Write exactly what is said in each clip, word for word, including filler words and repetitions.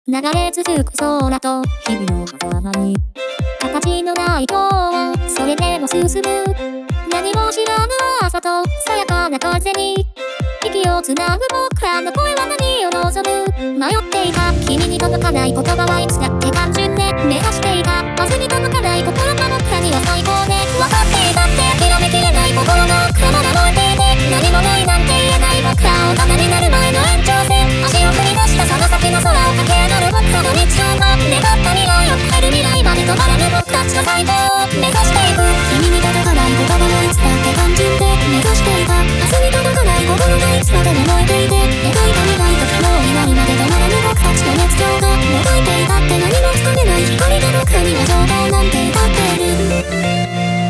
流れ続く空と日々の狭間に形のない今日をそれでも進む。何も知らぬ朝とさやかな風に息をつなぐ僕らの声は何を望む。迷っていた君に届かない言葉はいつだって単純ね。目指していた明日に届かない心が僕らには最高ね。分かっていたって諦めきれない心の奥まだ燃えていて何もないなんて言えない僕ら大人になる前の延長線。足を振り出したその先の空を駆け上がる僕らの日常が願った未来を変える未来まで止まらぬ僕たちの最高を目指していく。君に届かない言葉はいつだって単純で目指していた明日に届かない心がいつまでも燃えていて描いた未来と昨日になるまで止まらぬ僕たちの熱情がもがいていたって何もつかめない光が僕らには情報なんて歌っている。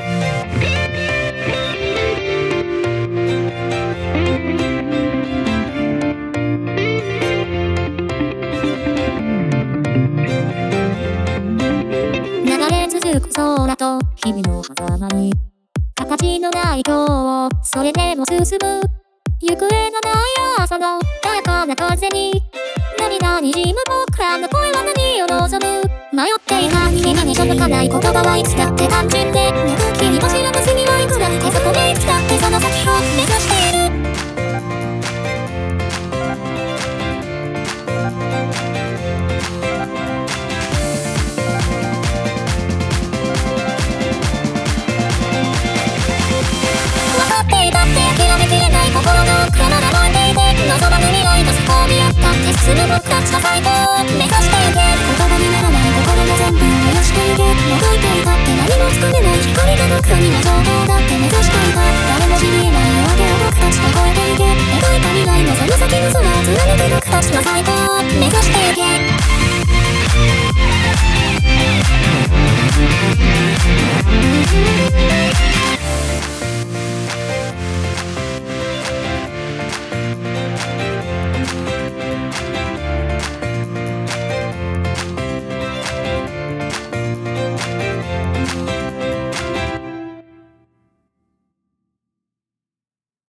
続く空と日々の狭間に形のない今日をそれでも進む。行方のない朝の穏やかな風に涙にじむ僕らの声は何を望む。迷っていた君に届かない言葉はいつだって単純で君も知らずにはいくら手そこでいつだってその先を目指している。心の奥まだ燃えていて望まぬ未来の底を見合ったって進む僕たちの最高を目指していけ。言葉にならない心も全部燃やしていけ。もがいていたって何もつかめない光が僕らには情報だって目指していた。誰も知り得ない夜明けを僕たちは超えていけ。描いた未来のその先の空を貫く僕たちの最高を目指していけ。